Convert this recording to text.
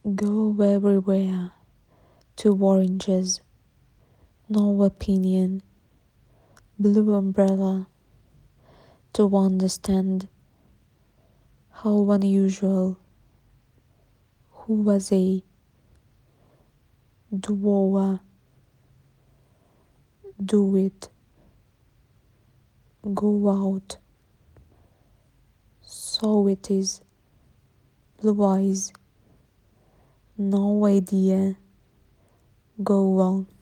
Go everywhere to oranges, no opinion, blue umbrella to understand how unusual, who was a duoa, do it, go out, so it is, blue eyes, no idea, go on.